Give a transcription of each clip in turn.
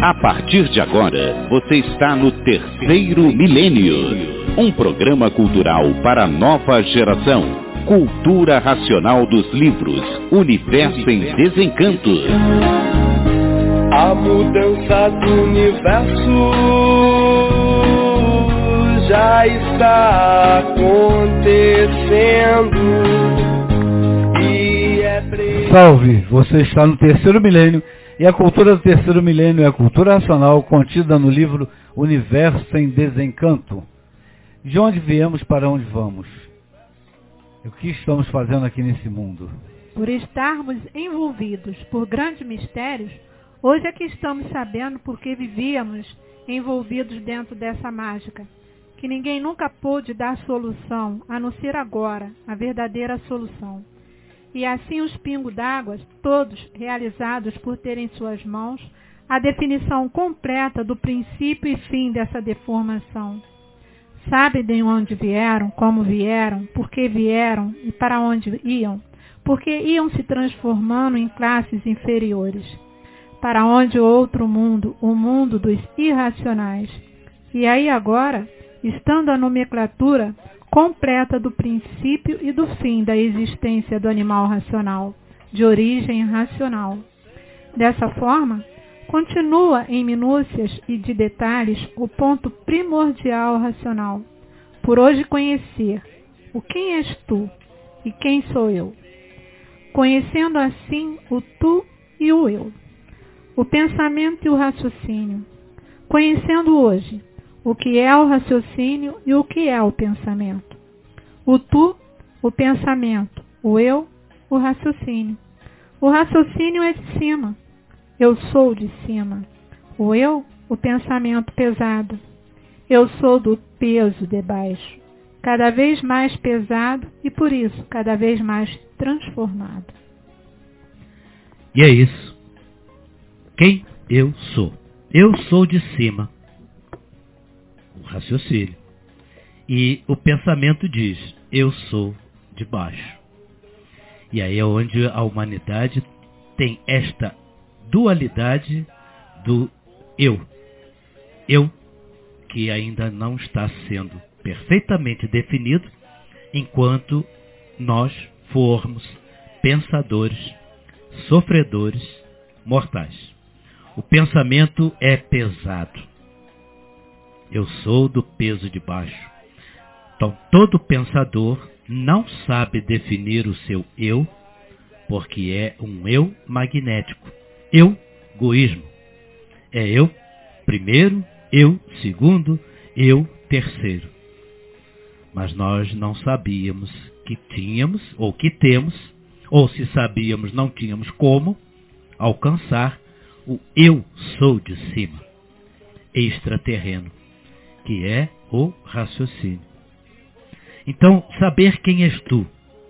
A partir de agora, você está no Terceiro Milênio, um programa cultural para a nova geração. Cultura racional dos livros, Universo em Desencanto. A mudança do universo já está acontecendo e Salve, você está no Terceiro Milênio. E a cultura do Terceiro Milênio é a cultura racional contida no livro Universo em Desencanto. De onde viemos, para onde vamos? E o que estamos fazendo aqui nesse mundo? Por estarmos envolvidos por grandes mistérios, hoje é que estamos sabendo por que vivíamos envolvidos dentro dessa mágica, que ninguém nunca pôde dar solução, a não ser agora, a verdadeira solução. E assim os pingos d'água, todos realizados por terem em suas mãos a definição completa do princípio e fim dessa deformação. Sabem de onde vieram, como vieram, por que vieram e para onde iam, porque iam se transformando em classes inferiores, para onde outro mundo, o mundo dos irracionais. E aí agora, estando a nomenclatura completa do princípio e do fim da existência do animal racional, de origem racional. Dessa forma, continua em minúcias e de detalhes o ponto primordial racional. Por hoje conhecer o quem és tu e quem sou eu. Conhecendo assim o tu e o eu. O pensamento e o raciocínio. Conhecendo hoje o que é o raciocínio e o que é o pensamento. O tu, o pensamento. O eu, o raciocínio. O raciocínio é de cima. Eu sou de cima. O eu, o pensamento pesado. Eu sou do peso de baixo. Cada vez mais pesado e, por isso, cada vez mais transformado. E é isso. Quem eu sou? Eu sou de cima. O raciocínio. E o pensamento diz, eu sou de baixo. E aí é onde a humanidade tem esta dualidade do eu. Eu, que ainda não está sendo perfeitamente definido, enquanto nós formos pensadores, sofredores, mortais. O pensamento é pesado. Eu sou do peso de baixo. Então, todo pensador não sabe definir o seu eu, porque é um eu magnético. Eu, egoísmo. É eu primeiro, eu segundo, eu terceiro. Mas nós não sabíamos que tínhamos, ou que temos, ou se sabíamos, não tínhamos como alcançar o eu sou de cima, extraterreno, que é o raciocínio. Então, saber quem és tu,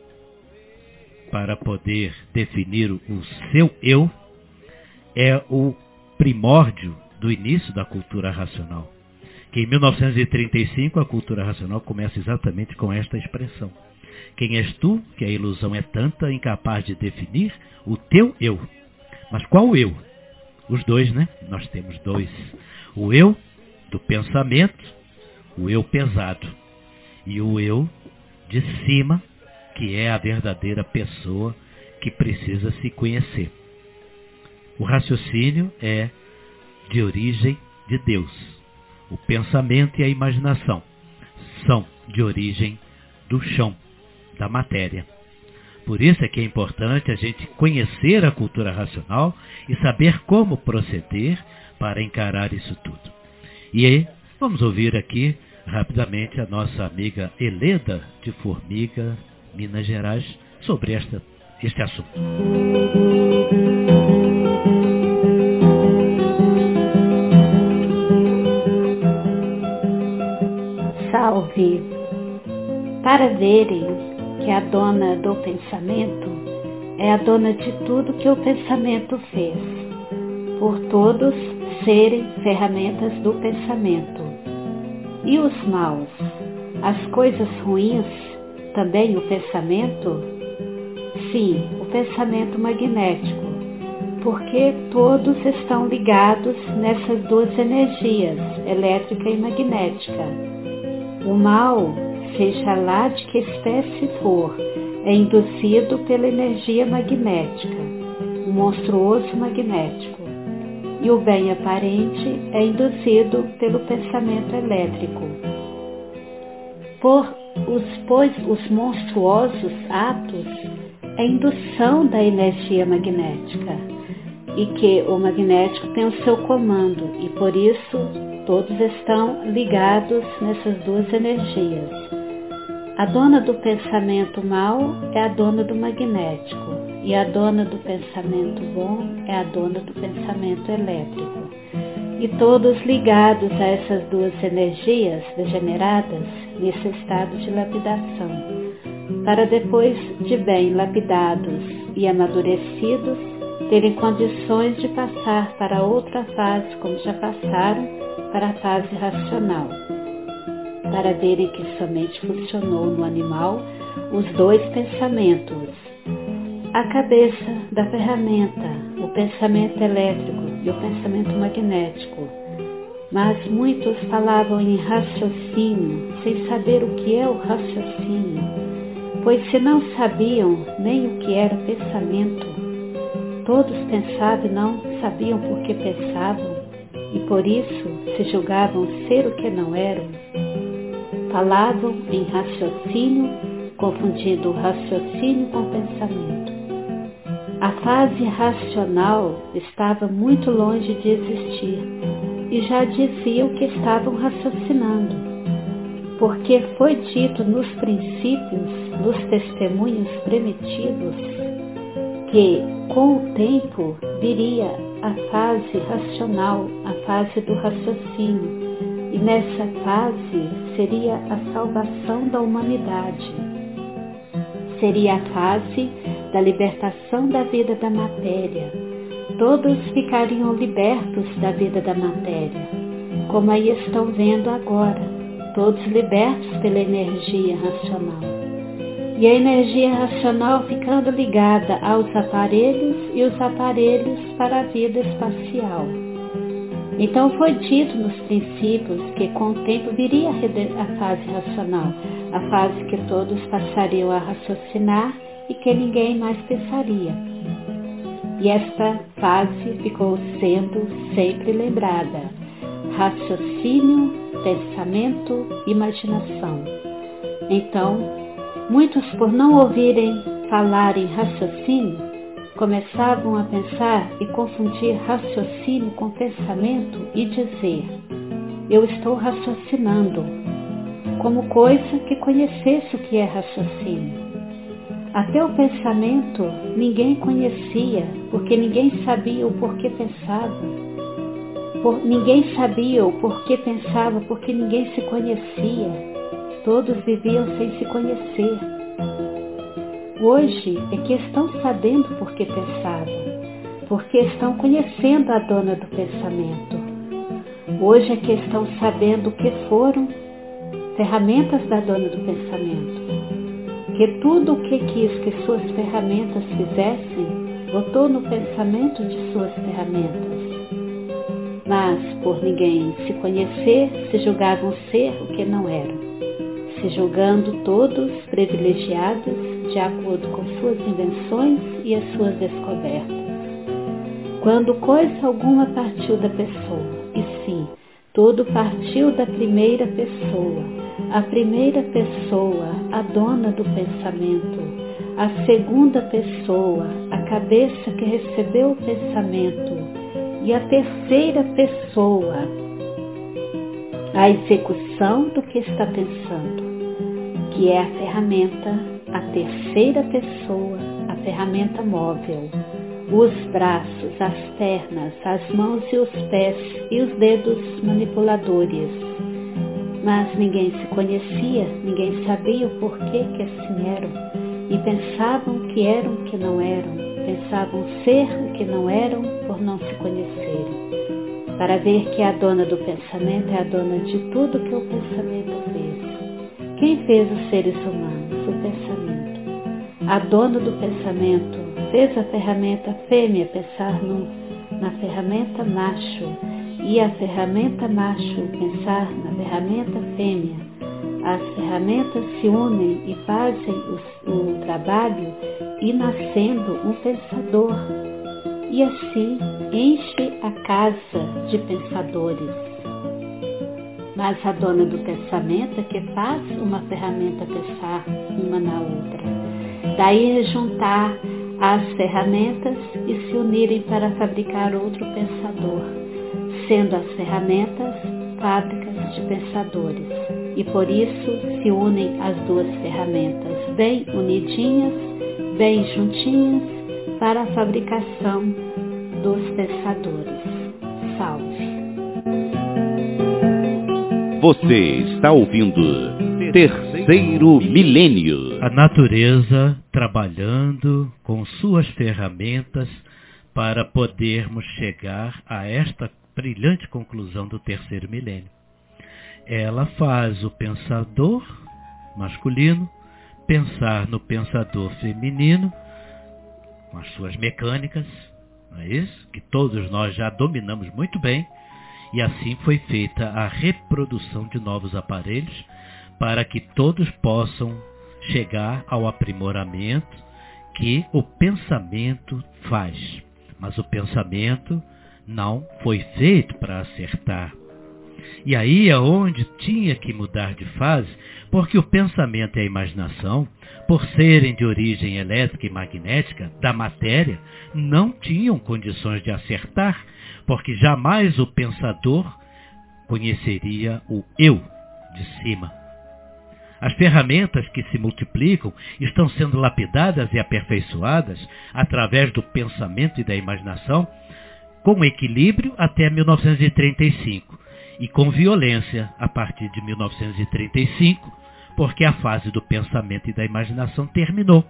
para poder definir o seu eu, é o primórdio do início da cultura racional. Que em 1935 a cultura racional começa exatamente com esta expressão. Quem és tu, que a ilusão é tanta, incapaz de definir o teu eu. Mas qual eu? Os dois, né? Nós temos dois. O eu do pensamento, o eu pesado. E o eu de cima, que é a verdadeira pessoa que precisa se conhecer. O raciocínio é de origem de Deus. O pensamento e a imaginação são de origem do chão, da matéria. Por isso é que é importante a gente conhecer a cultura racional e saber como proceder para encarar isso tudo. E aí, vamos ouvir aqui rapidamente a nossa amiga Heleda de Formiga, Minas Gerais, sobre este assunto. Salve! Para verem que a dona do pensamento é a dona de tudo que o pensamento fez, por todos serem ferramentas do pensamento. E os maus, as coisas ruins, também o pensamento? Sim, o pensamento magnético, porque todos estão ligados nessas duas energias, elétrica e magnética. O mal, seja lá de que espécie for, é induzido pela energia magnética, o monstruoso magnético, e o bem aparente é induzido pelo pensamento elétrico. Pois os monstruosos atos é indução da energia magnética, e que o magnético tem o seu comando, e por isso todos estão ligados nessas duas energias. A dona do pensamento mau é a dona do magnético, e a dona do pensamento bom é a dona do pensamento elétrico. E todos ligados a essas duas energias degeneradas nesse estado de lapidação, para depois de bem lapidados e amadurecidos, terem condições de passar para outra fase, como já passaram, para a fase racional, para verem que somente funcionou no animal os dois pensamentos, a cabeça da ferramenta, o pensamento elétrico e o pensamento magnético. Mas muitos falavam em raciocínio, sem saber o que é o raciocínio, pois se não sabiam nem o que era pensamento, todos pensavam e não sabiam por que pensavam, e por isso se julgavam ser o que não eram. Falavam em raciocínio, confundindo o raciocínio com o pensamento. A fase racional estava muito longe de existir e já diziam que estavam raciocinando, porque foi dito nos princípios, nos testemunhos primitivos, que com o tempo viria a fase racional, a fase do raciocínio, e nessa fase seria a salvação da humanidade. Seria a fase da libertação da vida da matéria. Todos ficariam libertos da vida da matéria, como aí estão vendo agora, todos libertos pela energia racional. E a energia racional ficando ligada aos aparelhos e os aparelhos para a vida espacial. Então foi dito nos princípios que com o tempo viria a fase racional, a fase que todos passariam a raciocinar e que ninguém mais pensaria. E esta fase ficou sendo sempre lembrada: raciocínio, pensamento, imaginação. Então, muitos, por não ouvirem falar em raciocínio, começavam a pensar e confundir raciocínio com pensamento e dizer: eu estou raciocinando, como coisa que conhecesse o que é raciocínio. Até o pensamento ninguém conhecia, porque ninguém sabia o porquê pensava. Ninguém sabia o porquê pensava, porque ninguém se conhecia. Todos viviam sem se conhecer. Hoje é que estão sabendo por que pensavam, porque estão conhecendo a dona do pensamento. Hoje é que estão sabendo o que foram ferramentas da dona do pensamento. Que tudo o que quis que suas ferramentas fizessem, botou no pensamento de suas ferramentas. Mas, por ninguém se conhecer, se julgavam ser o que não eram, se julgando todos privilegiados de acordo com suas invenções e as suas descobertas. Quando coisa alguma partiu da pessoa, e sim, tudo partiu da primeira pessoa. A primeira pessoa, a dona do pensamento. A segunda pessoa, a cabeça que recebeu o pensamento. E a terceira pessoa, a execução do que está pensando, que é a ferramenta, a terceira pessoa, a ferramenta móvel. Os braços, as pernas, as mãos e os pés e os dedos manipuladores. Mas ninguém se conhecia, ninguém sabia o porquê que assim eram, e pensavam que eram o que não eram, pensavam ser o que não eram por não se conhecerem. Para ver que a dona do pensamento é a dona de tudo que o pensamento fez. Quem fez os seres humanos? O pensamento. A dona do pensamento fez a ferramenta fêmea pensar na ferramenta macho e a ferramenta macho pensar na ferramenta fêmea, as ferramentas se unem e fazem o trabalho e nascendo um pensador, e assim enche a casa de pensadores. Mas a dona do pensamento é que faz uma ferramenta pensar uma na outra. Daí é juntar as ferramentas e se unirem para fabricar outro pensador, sendo as ferramentas fábricas de pensadores. E por isso se unem as duas ferramentas, bem unidinhas, bem juntinhas, para a fabricação dos pensadores. Salve! Você está ouvindo Terceiro Milênio. A natureza trabalhando com suas ferramentas para podermos chegar a esta brilhante conclusão do terceiro milênio. Ela faz o pensador masculino pensar no pensador feminino com as suas mecânicas, não é isso? Que todos nós já dominamos muito bem, e assim foi feita a reprodução de novos aparelhos para que todos possam chegar ao aprimoramento que o pensamento faz. Mas o pensamento não foi feito para acertar. E aí é onde tinha que mudar de fase, porque o pensamento e a imaginação, por serem de origem elétrica e magnética da matéria, não tinham condições de acertar, porque jamais o pensador conheceria o eu de cima. As ferramentas que se multiplicam estão sendo lapidadas e aperfeiçoadas através do pensamento e da imaginação, com equilíbrio até 1935 e com violência a partir de 1935, porque a fase do pensamento e da imaginação terminou.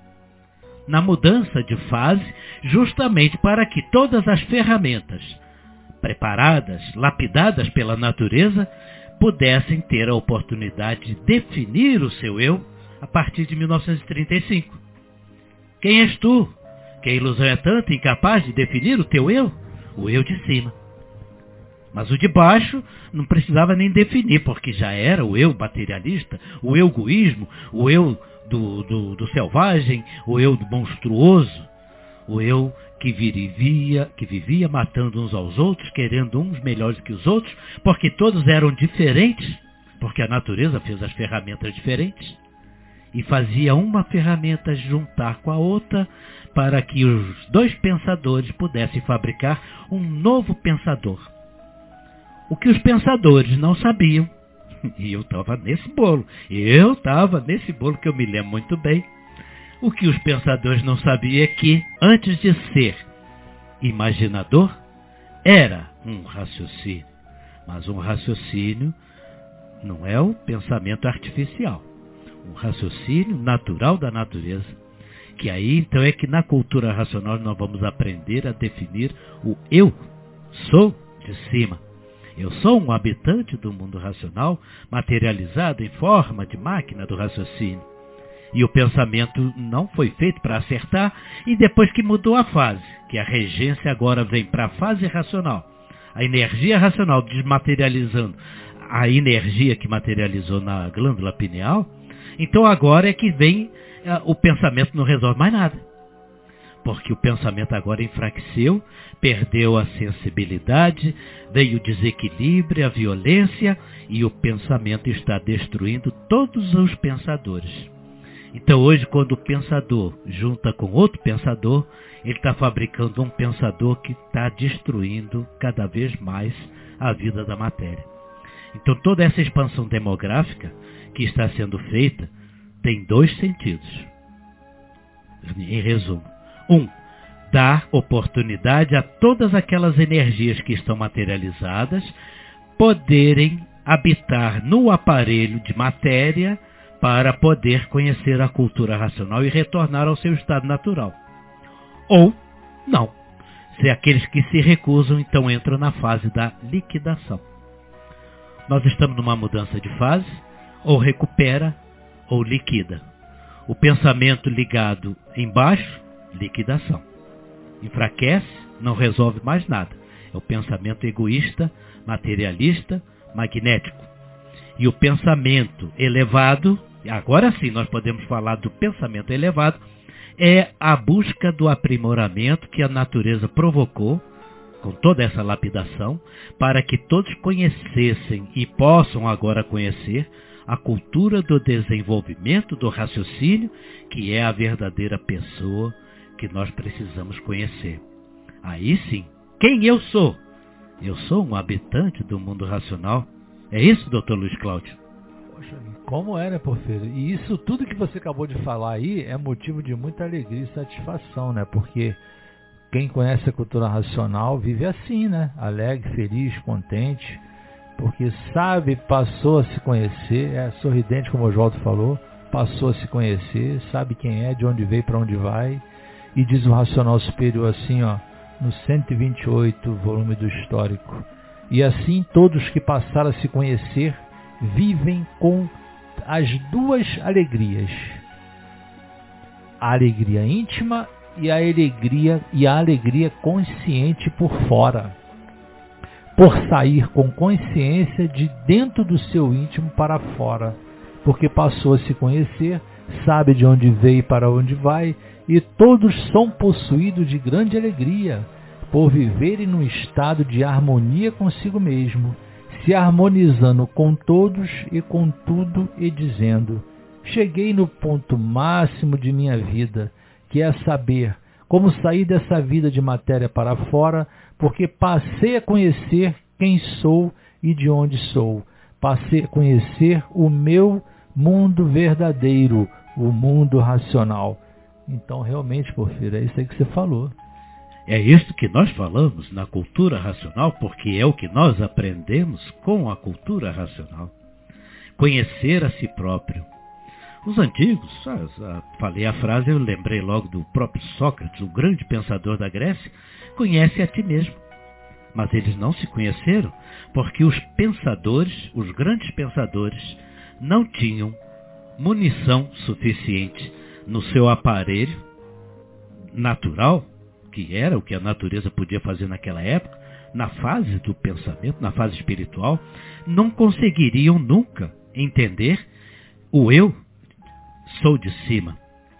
Na mudança de fase, justamente para que todas as ferramentas preparadas, lapidadas pela natureza, pudessem ter a oportunidade de definir o seu eu a partir de 1935. Quem és tu? Que a ilusão é tanta e incapaz de definir o teu eu? O eu de cima. Mas o de baixo não precisava nem definir, porque já era o eu materialista, o eu egoísmo, o eu do selvagem, o eu do monstruoso, o eu que vivia matando uns aos outros, querendo uns melhores que os outros, porque todos eram diferentes, porque a natureza fez as ferramentas diferentes, e fazia uma ferramenta juntar com a outra, para que os dois pensadores pudessem fabricar um novo pensador. O que os pensadores não sabiam, e eu estava nesse bolo que eu me lembro muito bem, o que os pensadores não sabiam é que, antes de ser imaginador, era um raciocínio. Mas um raciocínio não é o pensamento artificial, um raciocínio natural da natureza. Que aí, então, é que na cultura racional nós vamos aprender a definir o eu sou de cima. Eu sou um habitante do mundo racional, materializado em forma de máquina do raciocínio. E o pensamento não foi feito para acertar, e depois que mudou a fase, que a regência agora vem para a fase racional, a energia racional desmaterializando a energia que materializou na glândula pineal, então agora é que vem o pensamento não resolve mais nada. Porque o pensamento agora enfraqueceu, perdeu a sensibilidade, veio o desequilíbrio, a violência, e o pensamento está destruindo todos os pensadores. Então hoje, quando o pensador junta com outro pensador, ele está fabricando um pensador que está destruindo cada vez mais a vida da matéria. Então toda essa expansão demográfica que está sendo feita tem dois sentidos. Em resumo. Dar oportunidade a todas aquelas energias que estão materializadas poderem habitar no aparelho de matéria para poder conhecer a cultura racional e retornar ao seu estado natural. Ou não. Se aqueles que se recusam, então entram na fase da liquidação. Nós estamos numa mudança de fase, ou recupera ou liquida. O pensamento ligado embaixo liquidação. Enfraquece, não resolve mais nada. É o pensamento egoísta, materialista, magnético. E o pensamento elevado, agora sim nós podemos falar do pensamento elevado, é a busca do aprimoramento que a natureza provocou, com toda essa lapidação, para que todos conhecessem e possam agora conhecer a cultura do desenvolvimento do raciocínio, que é a verdadeira pessoa que nós precisamos conhecer. Aí sim, quem eu sou? Eu sou um habitante do mundo racional. É isso, Dr. Luiz Cláudio? Poxa, como é, né, Porfírio? E isso tudo que você acabou de falar aí é motivo de muita alegria e satisfação, né? Porque quem conhece a cultura racional vive assim, né? Alegre, feliz, contente, porque sabe, passou a se conhecer, é sorridente, como o Oswaldo falou, passou a se conhecer, sabe quem é, de onde veio, para onde vai, e diz o Racional Superior assim, ó, no 128, volume do Histórico. E assim todos que passaram a se conhecer vivem com as duas alegrias. A alegria íntima e a alegria consciente por fora. Por sair com consciência de dentro do seu íntimo para fora. Porque passou a se conhecer, sabe de onde veio e para onde vai, e todos são possuídos de grande alegria, por viverem num estado de harmonia consigo mesmo, se harmonizando com todos e com tudo e dizendo: cheguei no ponto máximo de minha vida, que é saber como sair dessa vida de matéria para fora, porque passei a conhecer quem sou e de onde sou. Passei a conhecer o meu mundo verdadeiro, o mundo racional. Então, realmente, Porfírio, é isso aí que você falou. É isso que nós falamos na cultura racional, porque é o que nós aprendemos com a cultura racional. Conhecer a si próprio. Os antigos, falei a frase, eu lembrei logo do próprio Sócrates, o grande pensador da Grécia, conhece a ti mesmo. Mas eles não se conheceram, porque os pensadores, os grandes pensadores, não tinham munição suficiente no seu aparelho natural, que era o que a natureza podia fazer naquela época, na fase do pensamento, na fase espiritual, não conseguiriam nunca entender o eu sou de cima.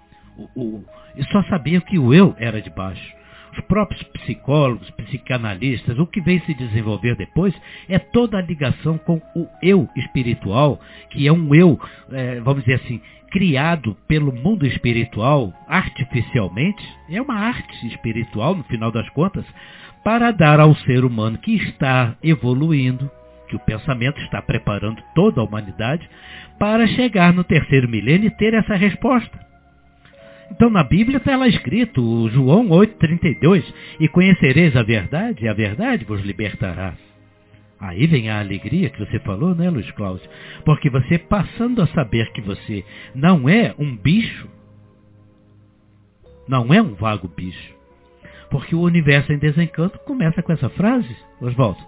E só sabiam que o eu era de baixo. Os próprios psicólogos, psicanalistas, o que vem se desenvolver depois é toda a ligação com o eu espiritual, que é um eu, vamos dizer assim, criado pelo mundo espiritual artificialmente, é uma arte espiritual, no final das contas, para dar ao ser humano que está evoluindo, que o pensamento está preparando toda a humanidade, para chegar no terceiro milênio e ter essa resposta. Então na Bíblia está lá escrito, João 8,32, e conhecereis a verdade vos libertará. Aí vem a alegria que você falou, né, Luiz Cláudio? Porque você passando a saber que você não é um bicho, não é um vago bicho. Porque o universo em desencanto começa com essa frase, Oswaldo.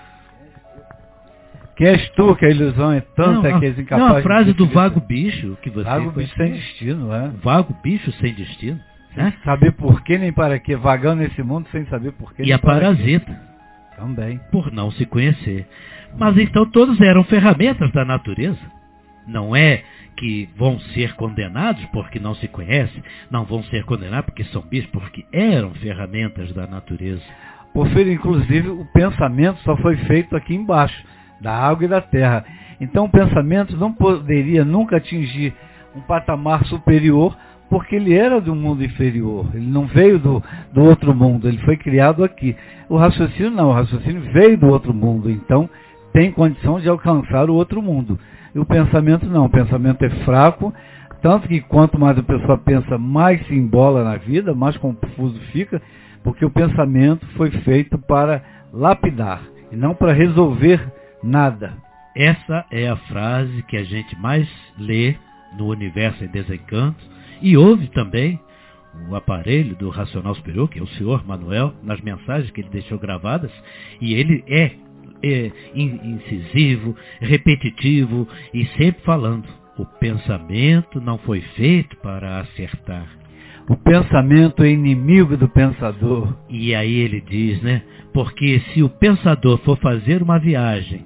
Que és tu, que a ilusão é tanta que és incapaz de... Não, a frase do vago bicho que você... Vago bicho sem destino, é. Vago bicho sem destino. Sem saber por que nem para quê, vagando nesse mundo sem saber por que. E a parasita. Também. Por não se conhecer. Mas então todos eram ferramentas da natureza. Não é que vão ser condenados porque não se conhecem, não vão ser condenados porque são bichos, porque eram ferramentas da natureza. Porfírio, inclusive, o pensamento só foi feito aqui embaixo, da água e da terra. Então o pensamento não poderia nunca atingir um patamar superior, porque ele era do mundo inferior, ele não veio do outro mundo, ele foi criado aqui. O raciocínio não, o raciocínio veio do outro mundo, então tem condição de alcançar o outro mundo. E o pensamento não, o pensamento é fraco, tanto que quanto mais a pessoa pensa, mais se embola na vida, mais confuso fica, porque o pensamento foi feito para lapidar, e não para resolver nada. Essa é a frase que a gente mais lê no Universo em Desencanto, e ouve também o aparelho do Racional Superior, que é o senhor Manuel, nas mensagens que ele deixou gravadas, e ele é incisivo, repetitivo e sempre falando: o pensamento não foi feito para acertar. O pensamento é inimigo do pensador. E aí ele diz, né? Porque se o pensador for fazer uma viagem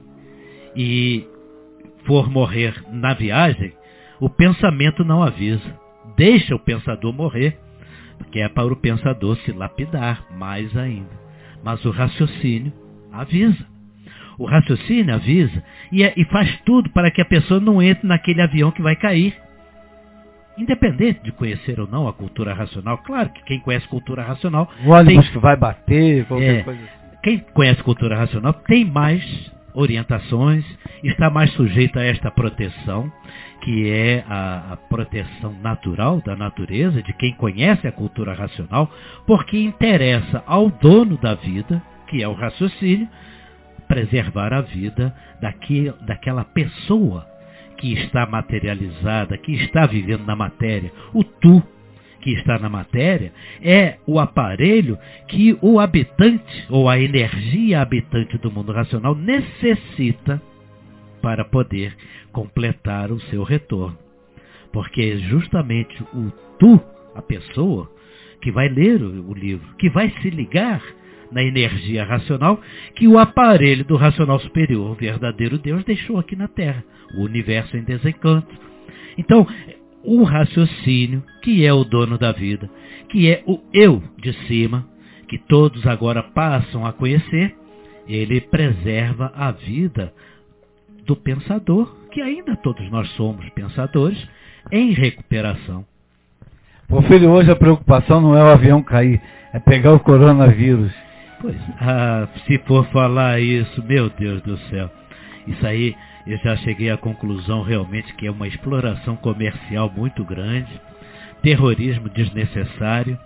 e for morrer na viagem, o pensamento não avisa. Deixa o pensador morrer, porque é para o pensador se lapidar mais ainda. Mas o raciocínio avisa. O raciocínio avisa e faz tudo para que a pessoa não entre naquele avião que vai cair. Independente de conhecer ou não a cultura racional, claro que quem conhece cultura racional... O ônibus que vai bater, qualquer coisa assim. Quem conhece cultura racional tem mais orientações, está mais sujeito a esta proteção, que é a proteção natural da natureza, de quem conhece a cultura racional, porque interessa ao dono da vida, que é o raciocínio, preservar a vida daquela pessoa que está materializada, que está vivendo na matéria. O tu que está na matéria é o aparelho que o habitante, ou a energia habitante do mundo racional, necessita para poder completar o seu retorno. Porque é justamente o tu, a pessoa, que vai ler o livro, que vai se ligar na energia racional que o aparelho do racional superior, o verdadeiro Deus, deixou aqui na Terra, o universo em desencanto. Então, o raciocínio, que é o dono da vida, que é o eu de cima, que todos agora passam a conhecer, ele preserva a vida do pensador, que ainda todos nós somos pensadores, em recuperação. Pô, filho, hoje a preocupação não é o avião cair, é pegar o coronavírus. Pois, se for falar isso, meu Deus do céu, isso aí eu já cheguei à conclusão realmente que é uma exploração comercial muito grande, terrorismo desnecessário,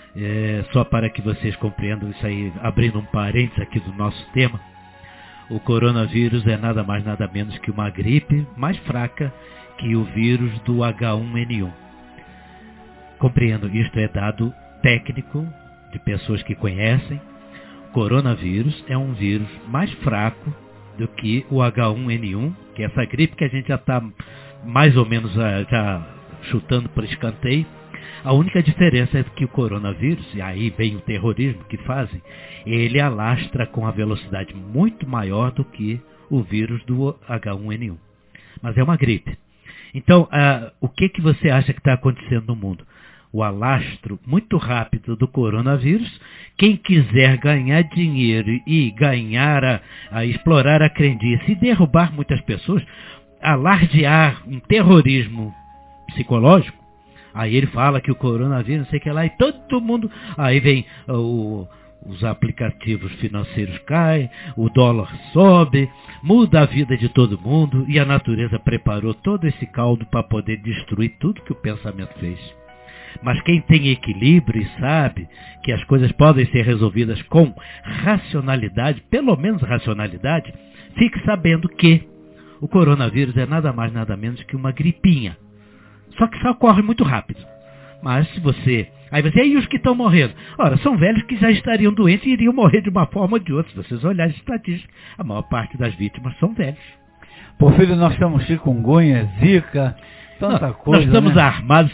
só para que vocês compreendam isso aí, abrindo um parênteses aqui do nosso tema, o coronavírus é nada mais nada menos que uma gripe mais fraca que o vírus do H1N1. Compreendo, isto é dado técnico de pessoas que conhecem. Coronavírus é um vírus mais fraco do que o H1N1, que é essa gripe que a gente já está mais ou menos já chutando para escanteio. A única diferença é que o coronavírus, e aí vem o terrorismo que fazem, ele alastra com a velocidade muito maior do que o vírus do H1N1. Mas é uma gripe. Então, o que você acha que está acontecendo no mundo? O alastro muito rápido do coronavírus. Quem quiser ganhar dinheiro e ganhar a explorar a crendice e derrubar muitas pessoas, alardear um terrorismo psicológico, aí ele fala que o coronavírus, não sei o que lá, e todo mundo, aí vem os aplicativos financeiros caem, o dólar sobe, muda a vida de todo mundo, e a natureza preparou todo esse caldo para poder destruir tudo que o pensamento fez. Mas quem tem equilíbrio e sabe que as coisas podem ser resolvidas com racionalidade, pelo menos racionalidade, fique sabendo que o coronavírus é nada mais nada menos que uma gripinha. Só que só corre muito rápido. Mas se você... Aí você, e os que estão morrendo? Ora, são velhos que já estariam doentes e iriam morrer de uma forma ou de outra. Se vocês olharem as estatísticas, a maior parte das vítimas são velhos. Pô, filho, nós temos chikungunya, zika... Tanta coisa, nós estamos, né, armados,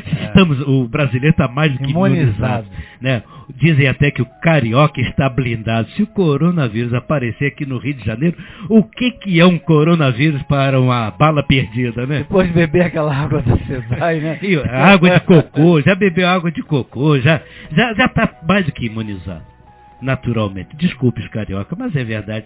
o brasileiro está mais do que imunizado. Né? Dizem até que o carioca está blindado. Se o coronavírus aparecer aqui no Rio de Janeiro, o que é um coronavírus para uma bala perdida, né? Depois de beber aquela água da Sedai, né? E água de cocô, já bebeu água de cocô, já está mais do que imunizado. Naturalmente. Desculpe os carioca, mas é verdade.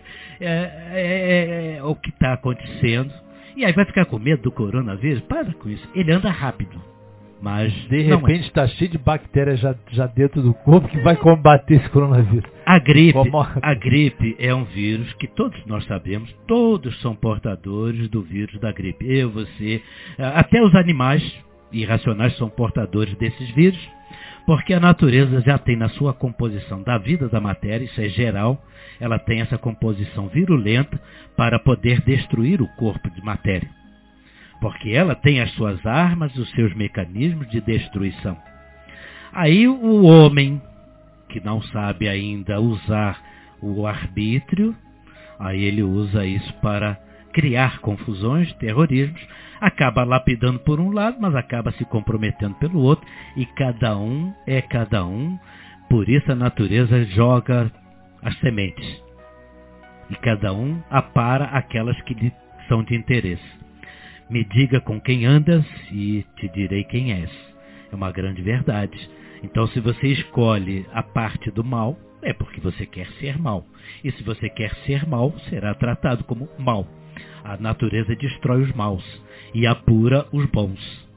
É o que está acontecendo. E aí vai ficar com medo do coronavírus? Para com isso. Ele anda rápido. Mas de repente está cheio de bactérias já dentro do corpo que vai combater esse coronavírus. A gripe é um vírus que todos nós sabemos, todos são portadores do vírus da gripe. Eu, você, até os animais irracionais são portadores desses vírus, porque a natureza já tem na sua composição da vida da matéria, isso é geral, ela tem essa composição virulenta para poder destruir o corpo de matéria. Porque ela tem as suas armas, os seus mecanismos de destruição. Aí o homem, que não sabe ainda usar o arbítrio, aí ele usa isso para criar confusões, terrorismos, acaba lapidando por um lado, mas acaba se comprometendo pelo outro, e cada um é cada um, por isso a natureza joga as sementes, e cada um apara aquelas que lhe são de interesse. Me diga com quem andas e te direi quem és. É uma grande verdade. Então, se você escolhe a parte do mal, é porque você quer ser mal. E se você quer ser mal, será tratado como mal. A natureza destrói os maus e apura os bons.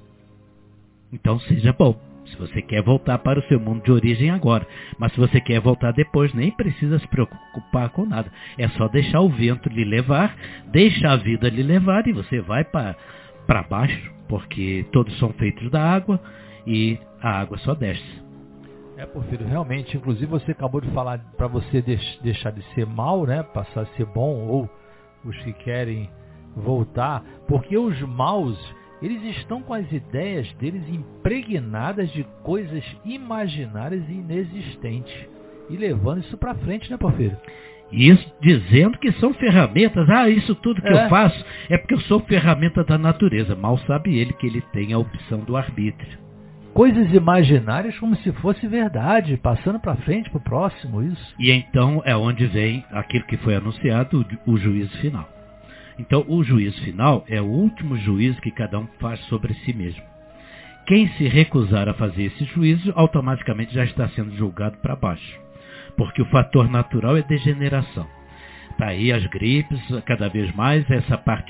Então, seja bom. Se você quer voltar para o seu mundo de origem agora. Mas se você quer voltar depois, nem precisa se preocupar com nada. É só deixar o vento lhe levar, deixa a vida lhe levar e você vai para baixo, porque todos são feitos da água e a água só desce. Porfírio, realmente, inclusive você acabou de falar para você deixar de ser mal, né, passar a ser bom, ou os que querem voltar, porque os maus, eles estão com as ideias deles impregnadas de coisas imaginárias e inexistentes, e levando isso para frente, né, Porfírio? Isso dizendo que são ferramentas. Isso tudo que eu faço é porque eu sou ferramenta da natureza. Mal sabe ele que ele tem a opção do arbítrio. Coisas imaginárias como se fosse verdade, passando para frente, para o próximo, isso. E então é onde vem aquilo que foi anunciado, o juízo final. Então o juízo final é o último juízo que cada um faz sobre si mesmo. Quem se recusar a fazer esse juízo, automaticamente já está sendo julgado para baixo. Porque o fator natural é degeneração. Está aí as gripes, cada vez mais essa parte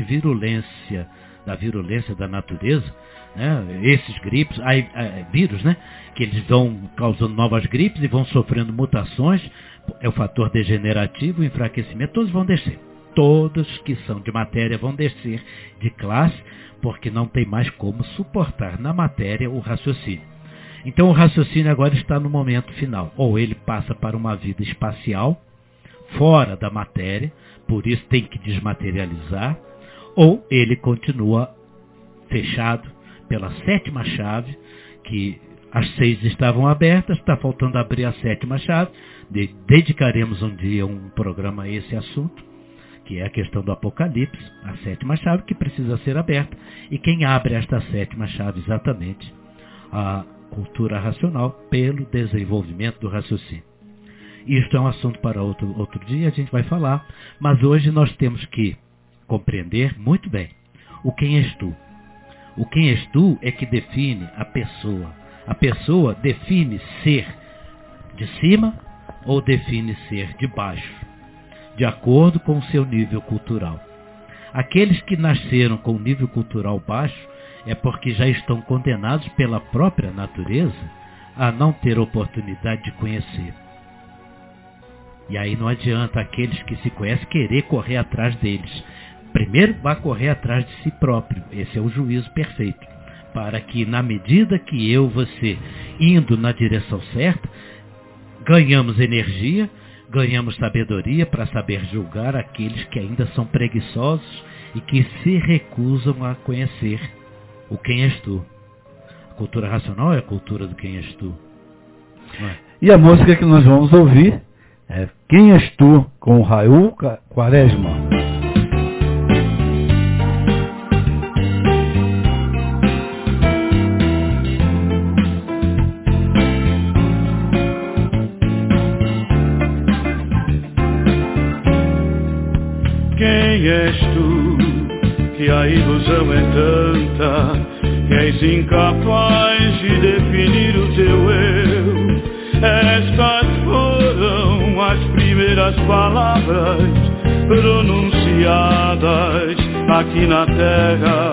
da virulência da natureza, né? Esses gripes, vírus, né? Que eles vão causando novas gripes e vão sofrendo mutações, é o fator degenerativo, o enfraquecimento, todos vão descer. Todos que são de matéria vão descer de classe, porque não tem mais como suportar na matéria o raciocínio. Então o raciocínio agora está no momento final. Ou ele passa para uma vida espacial, fora da matéria, por isso tem que desmaterializar, ou ele continua fechado pela 7ª chave, que as 6 estavam abertas, está faltando abrir a 7ª chave. Dedicaremos um dia um programa a esse assunto, que é a questão do Apocalipse, a 7ª chave que precisa ser aberta. E quem abre esta 7ª chave exatamente? A cultura racional pelo desenvolvimento do raciocínio. Isto é um assunto para outro dia, a gente vai falar, mas hoje nós temos que compreender muito bem o quem és tu. O quem és tu é que define a pessoa. A pessoa define ser de cima ou define ser de baixo, de acordo com o seu nível cultural. Aqueles que nasceram com nível cultural baixo é porque já estão condenados pela própria natureza a não ter oportunidade de conhecer. E aí não adianta aqueles que se conhecem querer correr atrás deles. Primeiro vai correr atrás de si próprio. Esse é o juízo perfeito. Para que na medida que você, indo na direção certa, ganhamos energia, ganhamos sabedoria para saber julgar aqueles que ainda são preguiçosos e que se recusam a conhecer o quem és tu. A cultura racional é a cultura do quem és tu. E a música que nós vamos ouvir é Quem És Tu, com Raul Quaresma. Quem és tu, que a ilusão é tanta, que és incapaz de definir o teu eu? Estas foram as primeiras palavras pronunciadas aqui na Terra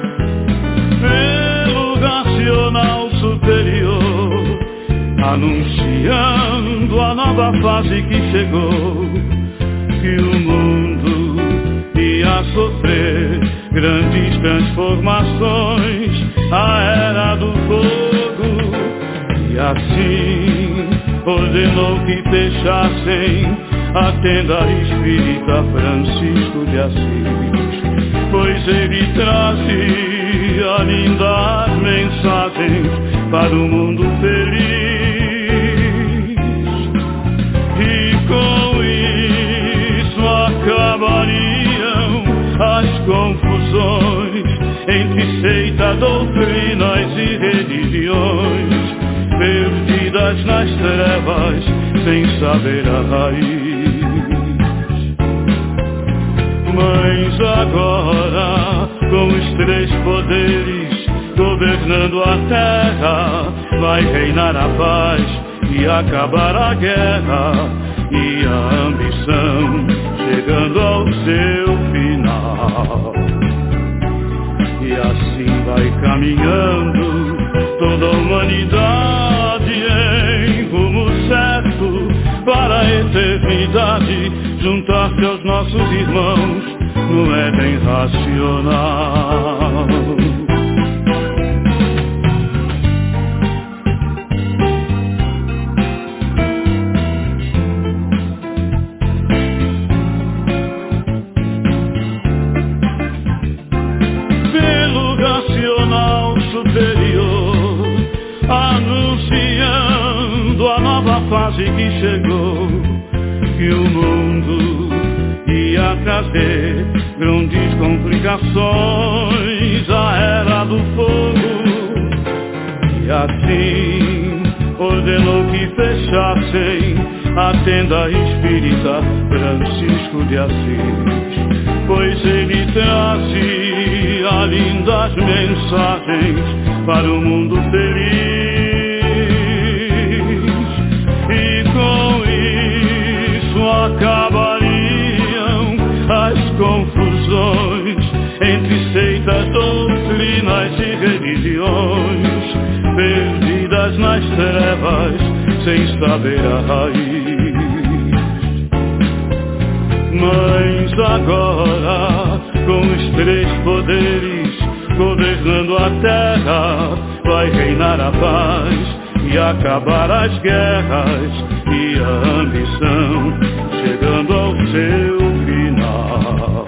pelo racional superior, anunciando a nova fase que chegou, que o mundo ia sofrer grandes transformações, a era do fogo, e assim ordenou que fechassem a tenda espírita Francisco de Assis, pois ele trazia lindas mensagens para o mundo feliz, e com isso acabariam as confusões entre seita, doutrinas e religiões, perdidas nas trevas sem saber a raiz. Mas agora, com os três poderes governando a terra, vai reinar a paz e acabar a guerra, e a ambição chegando ao seu final. E assim vai caminhando toda a humanidade em rumo certo para a eternidade, juntar-se aos nossos irmãos no Éden racional. Superior, anunciando a nova fase que chegou, que o mundo ia trazer grandes complicações, a era do fogo, e assim ordenou que fechassem a tenda espírita Francisco de Assis, pois ele trazia lindas mensagens para o mundo feliz, e com isso acabariam as confusões entre seitas, doutrinas e religiões, perdidas nas trevas sem saber a raiz. Mas agora, com os três poderes governando a terra, vai reinar a paz e acabar as guerras, e a ambição chegando ao seu final.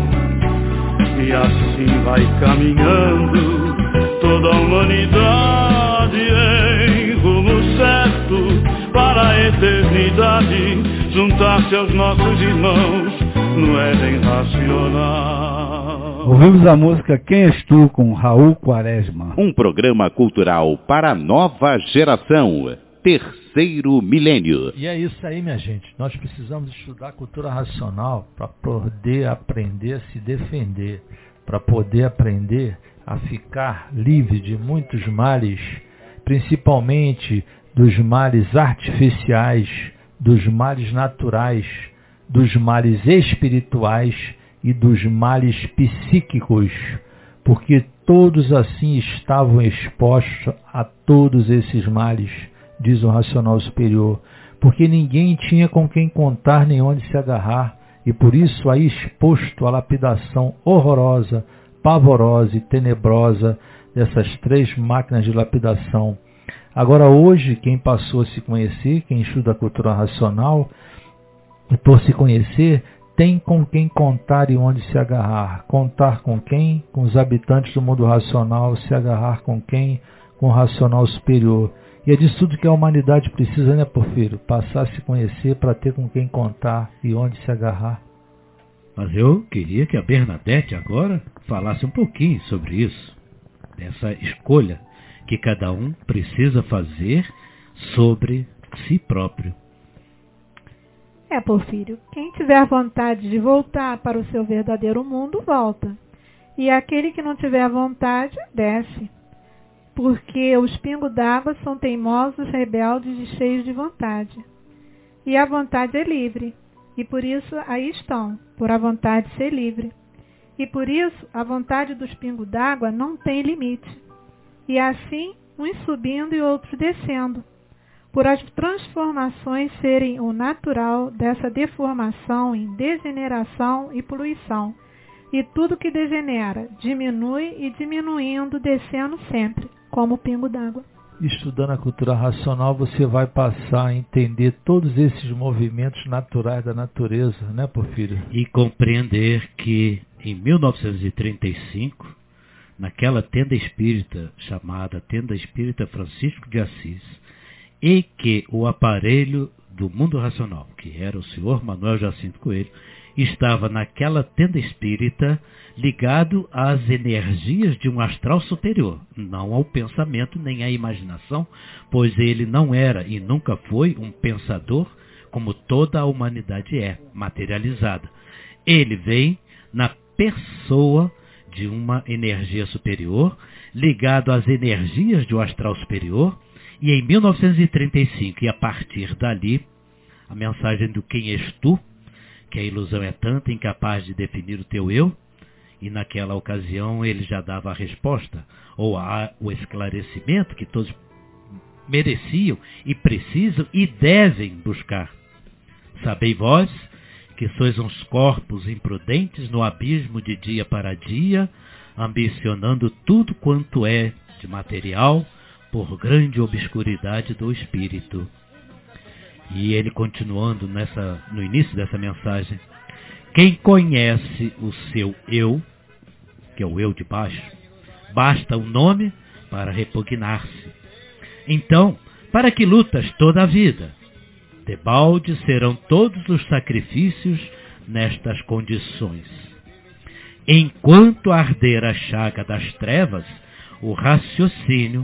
E assim vai caminhando toda a humanidade em rumo certo para a eternidade, juntar-se aos nossos irmãos no Éden racional. Ouvimos a música Quem És Tu, com Raul Quaresma. Um programa cultural para a nova geração. Terceiro milênio. E é isso aí, minha gente. Nós precisamos estudar cultura racional para poder aprender a se defender, para poder aprender a ficar livre de muitos males, principalmente dos males artificiais, dos males naturais, dos males espirituais e dos males psíquicos, porque todos assim estavam expostos a todos esses males, diz o racional superior, porque ninguém tinha com quem contar nem onde se agarrar, e por isso aí exposto à lapidação horrorosa, pavorosa e tenebrosa dessas três máquinas de lapidação. Agora hoje, quem passou a se conhecer, quem estuda a cultura racional, e por se conhecer, tem com quem contar e onde se agarrar. Contar com quem? Com os habitantes do mundo racional. Se agarrar com quem? Com o racional superior. E é disso tudo que a humanidade precisa, né, Porfírio? Passar a se conhecer para ter com quem contar e onde se agarrar. Mas eu queria que a Bernadette agora falasse um pouquinho sobre isso, dessa escolha que cada um precisa fazer sobre si próprio. Porfírio, quem tiver vontade de voltar para o seu verdadeiro mundo, volta. E aquele que não tiver vontade, desce. Porque os pingos d'água são teimosos, rebeldes e cheios de vontade. E a vontade é livre. E por isso aí estão, por a vontade ser livre. E por isso a vontade dos pingos d'água não tem limite. E assim, uns subindo e outros descendo. Por as transformações serem o natural dessa deformação em degeneração e poluição. E tudo que degenera, diminui e diminuindo, descendo sempre, como o pingo d'água. Estudando a cultura racional, você vai passar a entender todos esses movimentos naturais da natureza, né, Porfírio? E compreender que em 1935, naquela tenda espírita chamada Tenda Espírita Francisco de Assis, e que o aparelho do mundo racional, que era o senhor Manuel Jacinto Coelho, estava naquela tenda espírita ligado às energias de um astral superior, não ao pensamento nem à imaginação, pois ele não era e nunca foi um pensador como toda a humanidade é, materializada. Ele vem na pessoa de uma energia superior, ligado às energias de um astral superior, e em 1935, e a partir dali, a mensagem do Quem és tu, que a ilusão é tanta, incapaz de definir o teu eu, e naquela ocasião ele já dava a resposta, ou o esclarecimento que todos mereciam e precisam e devem buscar. Sabei vós que sois uns corpos imprudentes no abismo de dia para dia, ambicionando tudo quanto é de material, por grande obscuridade do espírito. E ele continuando no início dessa mensagem, quem conhece o seu eu, que é o eu de baixo, basta o nome para repugnar-se. Então, para que lutas toda a vida? Debalde serão todos os sacrifícios nestas condições. Enquanto arder a chaga das trevas, o raciocínio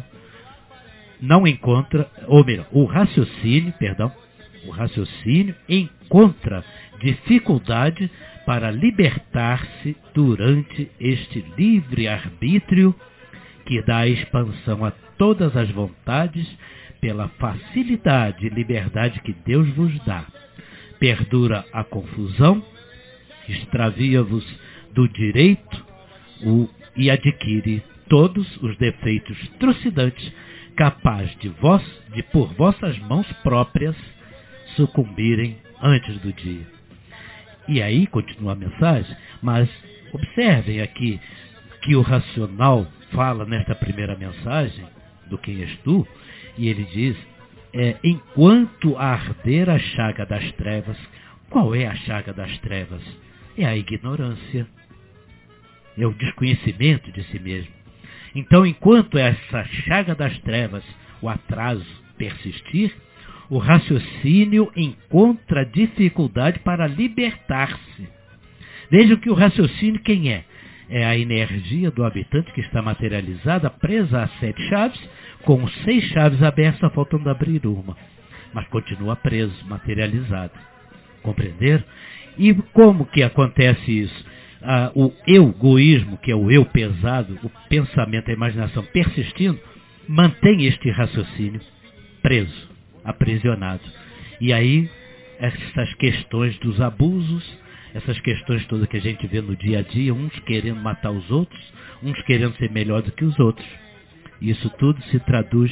encontra dificuldade para libertar-se durante este livre-arbítrio que dá expansão a todas as vontades pela facilidade e liberdade que Deus vos dá. Perdura a confusão, extravia-vos do direito e adquire todos os defeitos trucidantes capaz de por vossas mãos próprias sucumbirem antes do dia. E aí continua a mensagem, mas observem aqui que o racional fala nesta primeira mensagem do Quem és tu, e ele diz, enquanto arder a chaga das trevas, qual é a chaga das trevas? É a ignorância, é o desconhecimento de si mesmo. Então, enquanto essa chaga das trevas, o atraso persistir, o raciocínio encontra dificuldade para libertar-se. Vejam que o raciocínio quem é? É a energia do habitante que está materializada, presa a 7 chaves, com 6 chaves abertas, só faltando abrir uma. Mas continua preso, materializado. Compreenderam? E como que acontece isso? O egoísmo, que é o eu pesado, o pensamento, a imaginação persistindo, mantém este raciocínio preso, aprisionado. E aí, essas questões dos abusos, essas questões todas que a gente vê no dia a dia, uns querendo matar os outros, uns querendo ser melhor do que os outros. Isso tudo se traduz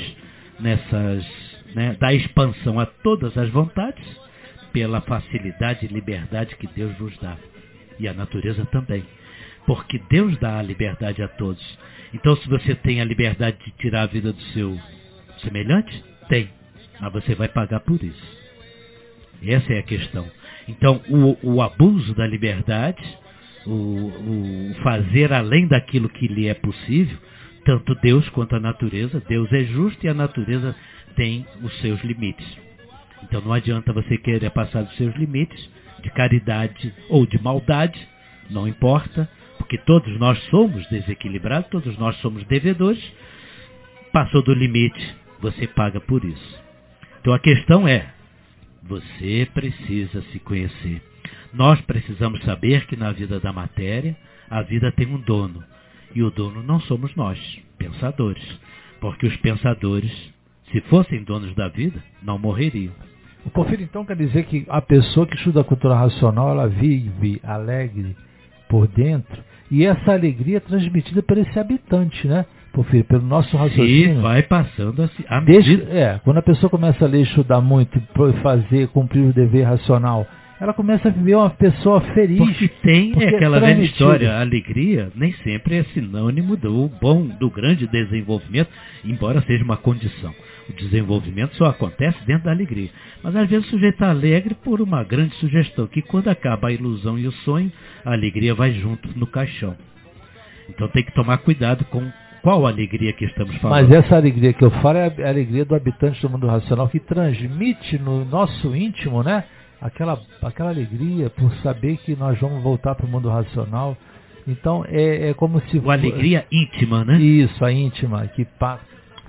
da expansão a todas as vontades, pela facilidade e liberdade que Deus vos dá. E a natureza também. Porque Deus dá a liberdade a todos. Então, se você tem a liberdade de tirar a vida do seu semelhante, tem. Mas você vai pagar por isso. Essa é a questão. Então, o abuso da liberdade, o fazer além daquilo que lhe é possível, tanto Deus quanto a natureza, Deus é justo e a natureza tem os seus limites. Então, não adianta você querer passar dos seus limites, de caridade ou de maldade, não importa, porque todos nós somos desequilibrados, todos nós somos devedores. Passou do limite, você paga por isso. Então a questão é, você precisa se conhecer. Nós precisamos saber que na vida da matéria, a vida tem um dono. E o dono não somos nós, pensadores. Porque os pensadores, se fossem donos da vida, não morreriam. O Porfírio, então, quer dizer que a pessoa que estuda a cultura racional, ela vive alegre por dentro, e essa alegria é transmitida por esse habitante, né, Porfírio, pelo nosso raciocínio. Sim, vai passando assim, a medida. Quando a pessoa começa a ler, estudar muito, cumprir o dever racional, ela começa a viver uma pessoa feliz. Porque aquela velha história, a alegria nem sempre é sinônimo do grande desenvolvimento, embora seja uma condição. O desenvolvimento só acontece dentro da alegria. Mas às vezes o sujeito está alegre por uma grande sugestão, que quando acaba a ilusão e o sonho, a alegria vai junto no caixão. Então tem que tomar cuidado com Qual alegria que estamos falando? Mas essa alegria que eu falo é a alegria do habitante do mundo racional, que transmite no nosso íntimo, né? Aquela alegria por saber que nós vamos voltar para o mundo racional. Então é como se... Uma alegria íntima, né? Isso, a íntima, que passa.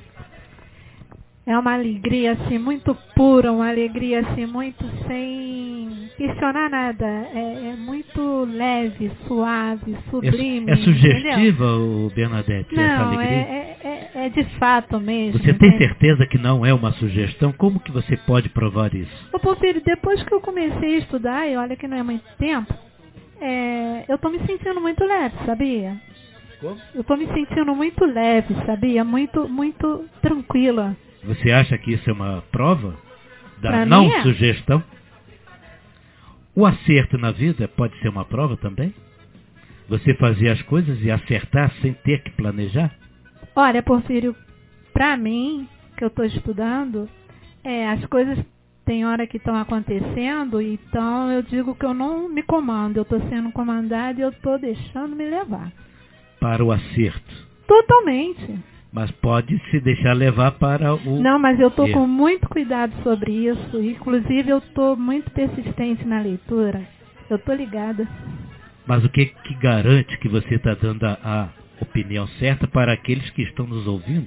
É uma alegria assim muito pura, uma alegria assim muito sem questionar nada. É muito leve, suave, sublime. É sugestiva, Bernadette, não, essa alegria? É de fato mesmo. Você tem certeza que não é uma sugestão? Como que você pode provar isso? Ô Porfírio, depois que eu comecei a estudar, e olha que não é muito tempo, eu tô me sentindo muito leve, sabia? Como? Eu tô me sentindo muito leve, sabia? Muito, muito tranquila. Você acha que isso é uma prova da Pra não mim é. sugestão? O acerto na vida pode ser uma prova também? Você fazer as coisas e acertar sem ter que planejar? Olha, Porfírio, pra mim, que eu tô estudando, as coisas tem hora que estão acontecendo, então eu digo que eu não me comando, eu tô sendo comandada e eu tô deixando me levar. Para o acerto. Totalmente. Mas pode se deixar levar para o... Não, mas eu estou erro. com muito cuidado sobre isso. Inclusive, eu estou muito persistente na leitura. Eu estou ligada. Mas o que garante que você está dando a opinião certa para aqueles que estão nos ouvindo?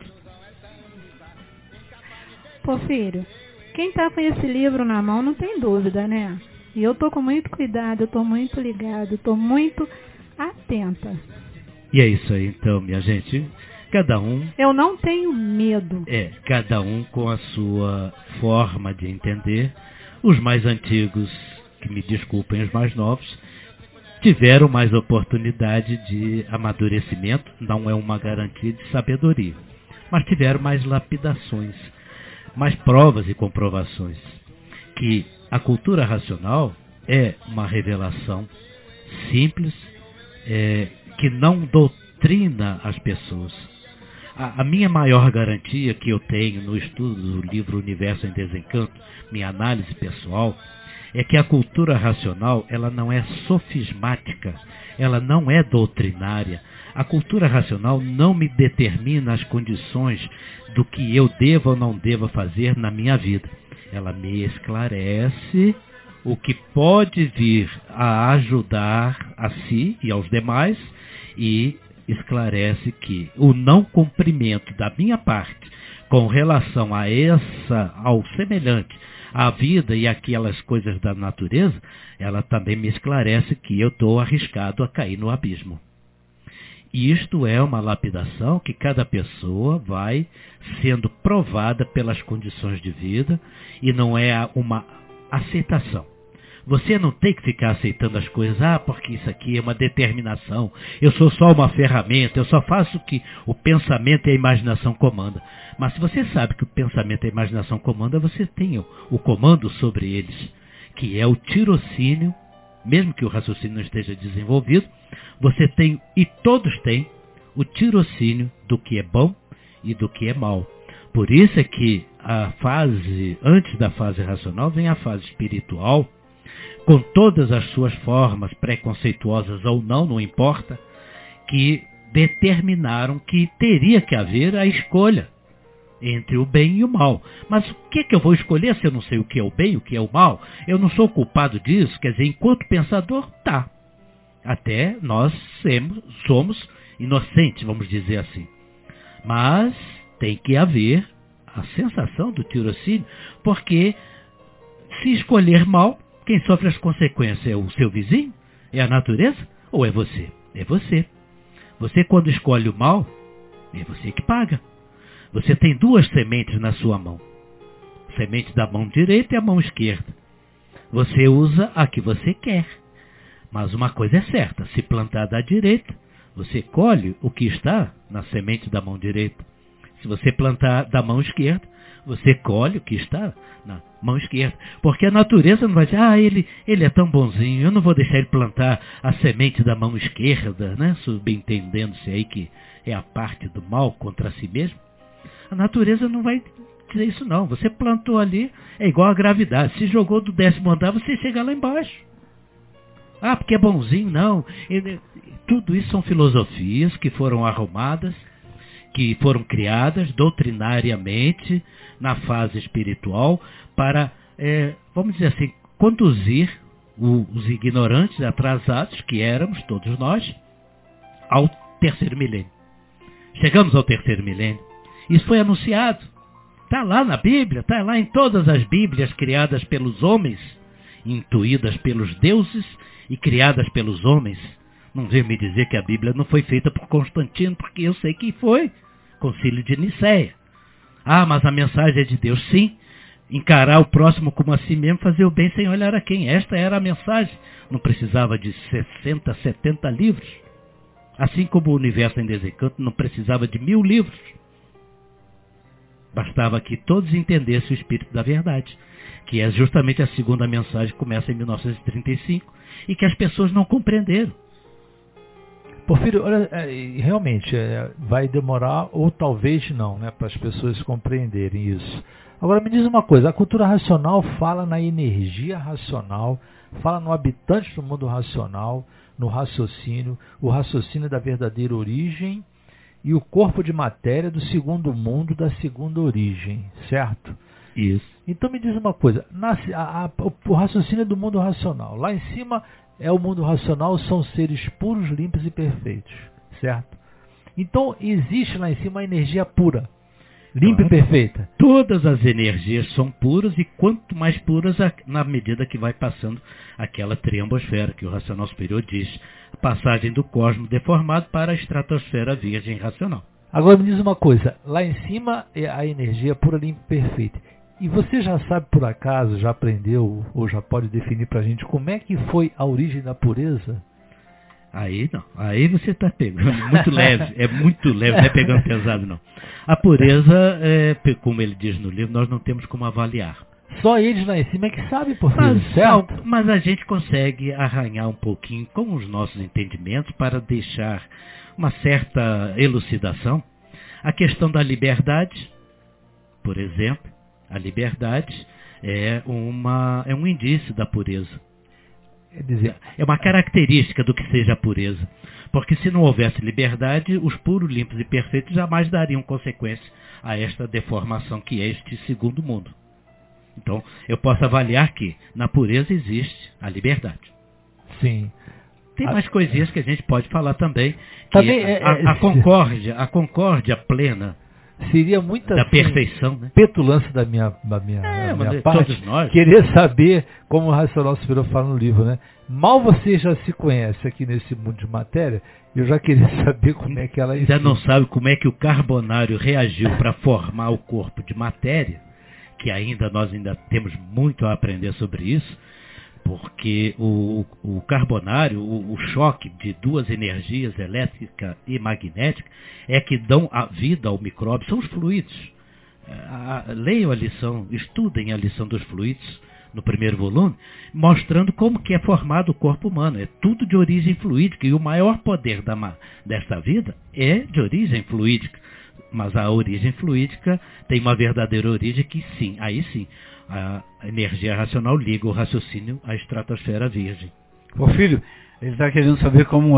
Porfírio, quem está com esse livro na mão não tem dúvida, né? E eu estou com muito cuidado, eu estou muito ligada, eu estou muito atenta. E é isso aí, então, minha gente. Cada um... Eu não tenho medo. Cada um com a sua forma de entender. Os mais antigos, que me desculpem, os mais novos, tiveram mais oportunidade de amadurecimento. Não é uma garantia de sabedoria. Mas tiveram mais lapidações, mais provas e comprovações. Que a cultura racional é uma revelação simples, que não doutrina as pessoas. A minha maior garantia que eu tenho no estudo do livro Universo em Desencanto, minha análise pessoal, é que a cultura racional ela não é sofismática, ela não é doutrinária. A cultura racional não me determina as condições do que eu devo ou não devo fazer na minha vida. Ela me esclarece o que pode vir a ajudar a si e aos demais e esclarece que o não cumprimento da minha parte com relação ao semelhante, à vida e aquelas coisas da natureza, ela também me esclarece que eu estou arriscado a cair no abismo. E isto é uma lapidação que cada pessoa vai sendo provada pelas condições de vida e não é uma aceitação. Você não tem que ficar aceitando as coisas, porque isso aqui é uma determinação, eu sou só uma ferramenta, eu só faço o que o pensamento e a imaginação comandam. Mas se você sabe que o pensamento e a imaginação comandam, você tem o comando sobre eles, que é o tirocínio, mesmo que o raciocínio não esteja desenvolvido, você tem, e todos têm, o tirocínio do que é bom e do que é mal. Por isso é que antes da fase racional, vem a fase espiritual, com todas as suas formas preconceituosas ou não importa, que determinaram que teria que haver a escolha entre o bem e o mal. Mas o que eu vou escolher se eu não sei o que é o bem e o que é o mal? Eu não sou culpado disso, quer dizer, enquanto pensador, tá. Até nós somos inocentes, vamos dizer assim. Mas tem que haver a sensação do tirocínio, porque se escolher mal, quem sofre as consequências é o seu vizinho? É a natureza? Ou é você? É você. Você, quando escolhe o mal, é você que paga. Você tem duas sementes na sua mão. Semente da mão direita e a mão esquerda. Você usa a que você quer. Mas uma coisa é certa, se plantar da direita, você colhe o que está na semente da mão direita. Se você plantar da mão esquerda, você colhe o que está na mão esquerda. Porque a natureza não vai dizer, ele é tão bonzinho, eu não vou deixar ele plantar a semente da mão esquerda, né? Subentendendo-se aí que é a parte do mal contra si mesmo. A natureza não vai dizer isso não. Você plantou ali, é igual a gravidade. Se jogou do 10º andar, você chega lá embaixo. Porque é bonzinho, não. Tudo isso são filosofias que foram arrumadas que foram criadas doutrinariamente na fase espiritual para, vamos dizer assim, conduzir os ignorantes, atrasados, que éramos todos nós, ao terceiro milênio. Chegamos ao terceiro milênio. Isso foi anunciado. Está lá na Bíblia, está lá em todas as Bíblias criadas pelos homens, intuídas pelos deuses e criadas pelos homens. Não venha me dizer que a Bíblia não foi feita por Constantino, porque eu sei que foi. Concílio de Nicéia. Ah, mas a mensagem é de Deus. Sim. Encarar o próximo como a si mesmo, fazer o bem sem olhar a quem. Esta era a mensagem. Não precisava de 60, 70 livros. Assim como o Universo em Desencanto não precisava de 1000 livros. Bastava que todos entendessem o espírito da verdade, que é justamente a segunda mensagem que começa em 1935 e que as pessoas não compreenderam. Porfírio, olha, realmente vai demorar, ou talvez não, né, para as pessoas compreenderem isso. Agora me diz uma coisa, a cultura racional fala na energia racional, fala no habitante do mundo racional, no raciocínio, o raciocínio da verdadeira origem e o corpo de matéria do segundo mundo, da segunda origem, certo? Isso. Então me diz uma coisa, o raciocínio do mundo racional, lá em cima é o mundo racional, são seres puros, limpos e perfeitos, certo? Então existe lá em cima a energia pura, limpa e perfeita. Todas as energias são puras e quanto mais puras na medida que vai passando aquela triambosfera que o racional superior diz, a passagem do cosmos deformado para a estratosfera virgem racional. Agora me diz uma coisa, lá em cima é a energia pura, limpa e perfeita. E você já sabe por acaso, já aprendeu ou já pode definir pra gente como é que foi a origem da pureza? Aí não, aí você está pegando muito leve, é muito leve, não é pegando pesado não. A pureza, como ele diz no livro, nós não temos como avaliar. Só eles lá em cima é que sabem, porfírio, certo? Mas a gente consegue arranhar um pouquinho com os nossos entendimentos para deixar uma certa elucidação. A questão da liberdade, por exemplo, a liberdade é um indício da pureza. É uma característica do que seja a pureza. Porque se não houvesse liberdade, os puros, limpos e perfeitos jamais dariam consequência a esta deformação que é este segundo mundo. Então, eu posso avaliar que na pureza existe a liberdade. Sim. Tem mais coisinhas que a gente pode falar também. Que a concórdia plena seria muita da perfeição, né? Petulância da minha parte. Todos nós. Querer saber, como o Racional Superior fala no livro, né? Mal você já se conhece aqui nesse mundo de matéria, eu já queria saber como é que ela... Já não sabe como é que o carbonário reagiu para formar o corpo de matéria, que nós ainda temos muito a aprender sobre isso, porque o carbonário, o choque de duas energias, elétrica e magnética, é que dão a vida ao micróbio, são os fluidos. Leiam a lição, estudem a lição dos fluidos no primeiro volume, mostrando como que é formado o corpo humano. É tudo de origem fluídica, e o maior poder desta vida é de origem fluídica. Mas a origem fluídica tem uma verdadeira origem que sim, aí sim, a energia racional liga o raciocínio à estratosfera virgem. Ô filho, ele está querendo saber como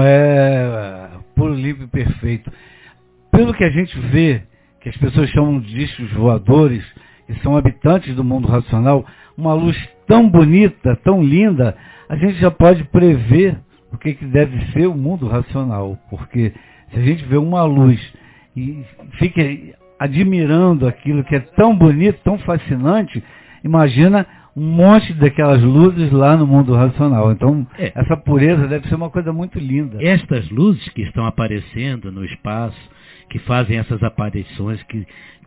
é puro, limpo e perfeito. Pelo que a gente vê, que as pessoas chamam de discos voadores, que são habitantes do mundo racional, uma luz tão bonita, tão linda, a gente já pode prever o que deve ser o mundo racional. Porque se a gente vê uma luz e fica admirando aquilo que é tão bonito, tão fascinante, imagina um monte daquelas luzes lá no mundo racional. Então, essa pureza deve ser uma coisa muito linda. Estas luzes que estão aparecendo no espaço, que fazem essas aparições, que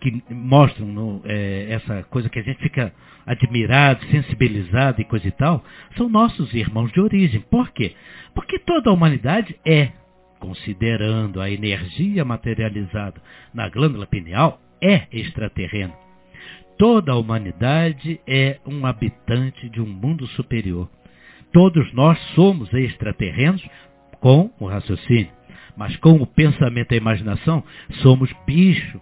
mostram essa coisa que a gente fica admirado, sensibilizado e coisa e tal, são nossos irmãos de origem. Por quê? Porque toda a humanidade considerando a energia materializada na glândula pineal, é extraterrena. Toda a humanidade é um habitante de um mundo superior. Todos nós somos extraterrenos com o raciocínio, mas com o pensamento e a imaginação somos bicho.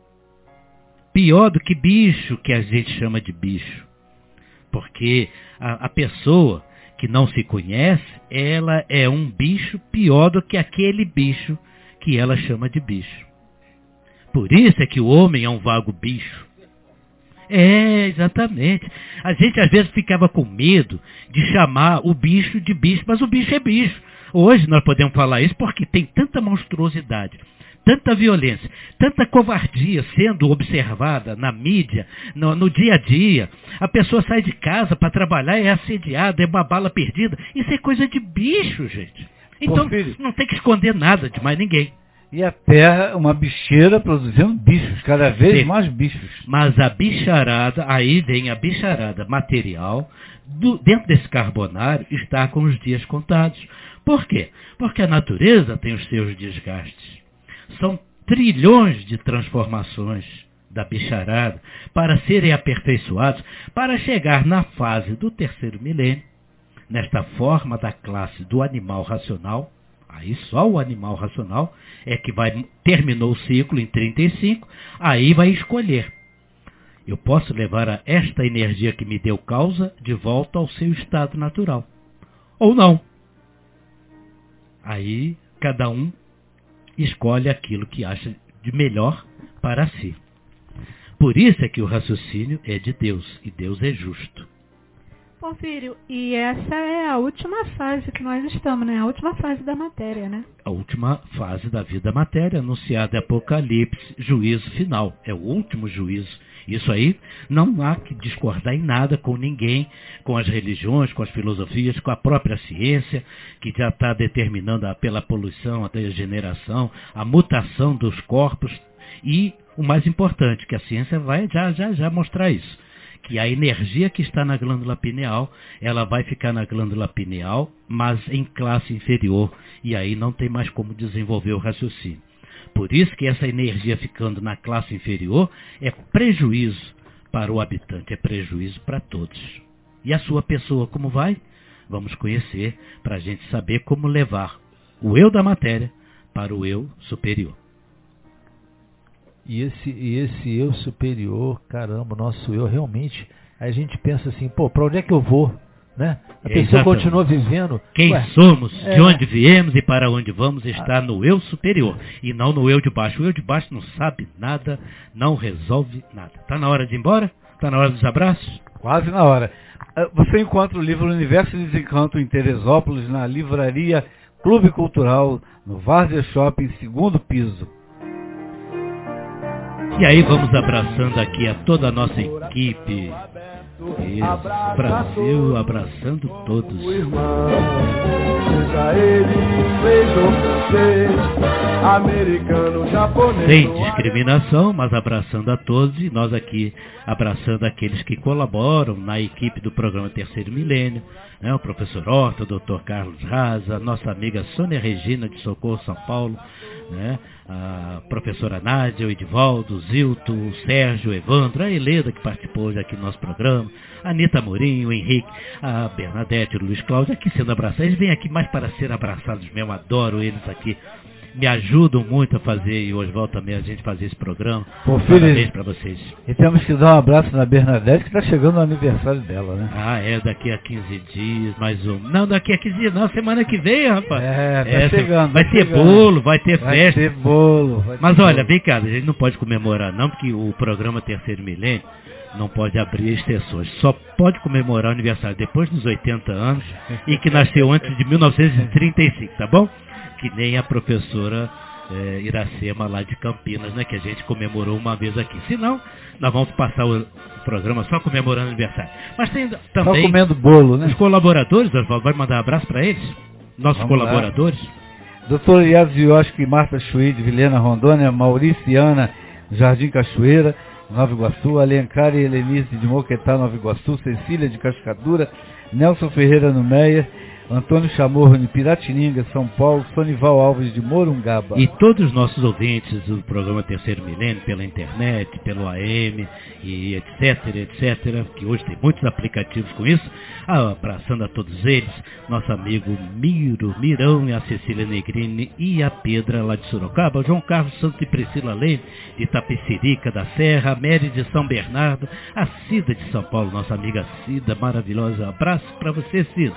Pior do que bicho, que a gente chama de bicho. Porque a pessoa que não se conhece, ela é um bicho pior do que aquele bicho que ela chama de bicho. Por isso é que o homem é um vago bicho. É, exatamente. A gente às vezes ficava com medo de chamar o bicho de bicho, mas o bicho é bicho. Hoje nós podemos falar isso porque tem tanta monstruosidade, tanta violência, tanta covardia sendo observada na mídia, no dia a dia. A pessoa sai de casa para trabalhar, é assediada, é uma bala perdida. Isso é coisa de bicho, gente. Então não tem que esconder nada de mais ninguém. E a Terra, uma bicheira produzindo bichos, cada vez mais bichos. Mas a bicharada, aí vem a bicharada material, dentro desse carbonário, está com os dias contados. Por quê? Porque a natureza tem os seus desgastes. São trilhões de transformações da bicharada para serem aperfeiçoados, para chegar na fase do terceiro milênio, nesta forma da classe do animal racional. Aí só o animal racional é que terminou o ciclo em 35, aí vai escolher. Eu posso levar esta energia que me deu causa de volta ao seu estado natural. Ou não. Aí cada um escolhe aquilo que acha de melhor para si. Por isso é que o raciocínio é de Deus, e Deus é justo. Porfírio, e essa é a última fase que nós estamos, né? A última fase da matéria, né? A última fase da vida matéria, anunciada em Apocalipse, juízo final. É o último juízo. Isso aí não há que discordar em nada com ninguém, com as religiões, com as filosofias, com a própria ciência, que já está determinando pela poluição, a degeneração, a mutação dos corpos. E o mais importante, que a ciência vai já mostrar isso, que a energia que está na glândula pineal, ela vai ficar na glândula pineal, mas em classe inferior, e aí não tem mais como desenvolver o raciocínio. Por isso que essa energia ficando na classe inferior é prejuízo para o habitante, é prejuízo para todos. E a sua pessoa como vai? Vamos conhecer para a gente saber como levar o eu da matéria para o eu superior. E esse eu superior, caramba, nosso eu realmente, a gente pensa assim, para onde é que eu vou? Né? A pessoa continua vivendo. Quem somos, de onde viemos e para onde vamos está no eu superior e não no eu de baixo. O eu de baixo não sabe nada, não resolve nada. Está na hora de ir embora? Está na hora dos abraços? Quase na hora. Você encontra o livro Universo de Desencanto em Teresópolis, na livraria Clube Cultural, no Várzea Shopping, segundo piso. E aí vamos abraçando aqui a toda a nossa equipe. Isso, Brasil abraçando todos. Sem discriminação, mas abraçando a todos, e nós aqui abraçando aqueles que colaboram na equipe do programa Terceiro Milênio, né? O professor Horta, o doutor Carlos Raza, a nossa amiga Sônia Regina de Socorro, São Paulo, né? A professora Nádia, o Edivaldo, o Zilton, o Sérgio, o Evandro, a Helena que participou hoje aqui do nosso programa, a Anitta Amorim, o Henrique, a Bernadette, o Luiz Cláudio, aqui sendo abraçados. Eles vêm aqui mais para ser abraçados mesmo, adoro eles aqui. Me ajudam muito a fazer, e hoje volta também a gente fazer esse programa. Parabéns para vocês. E temos que dar um abraço na Bernadette, que está chegando o aniversário dela, né? Ah, daqui a 15 dias, mais um. Não, daqui a 15 dias, não, semana que vem, rapaz. Tá chegando. Vai ter bolo, vai ter festa. Vai ter bolo. Mas olha, vem cá, a gente não pode comemorar não, porque o programa Terceiro Milênio não pode abrir extensões. Só pode comemorar o aniversário depois dos 80 anos e que nasceu antes de 1935, tá bom? Que nem a professora Iracema lá de Campinas, né? Que a gente comemorou uma vez aqui. Senão, nós vamos passar o programa só comemorando o aniversário. Mas tem também... Só comendo bolo, né? Os colaboradores, Oswaldo, vai mandar um abraço para eles? Nossos colaboradores? Doutor Iago Zioski, Marta Chuí, de Vilhena, Rondônia, Mauriciana, Jardim Cachoeira, Nova Iguaçu, Alencar e Helenice de Moquetá, Nova Iguaçu, Cecília de Cascadura, Nelson Ferreira no Meia, Antônio Chamorro de Piratininga, São Paulo, Sonival Alves de Morungaba. E todos os nossos ouvintes do programa Terceiro Milênio, pela internet, pelo AM, e etc, que hoje tem muitos aplicativos com isso, abraçando a todos eles, nosso amigo Mirão e a Cecília Negrini e a Pedra lá de Sorocaba, João Carlos Santos e Priscila Leme de Itapecerica da Serra, a Mary de São Bernardo, a Cida de São Paulo, nossa amiga Cida, maravilhosa, abraço para você, Cida.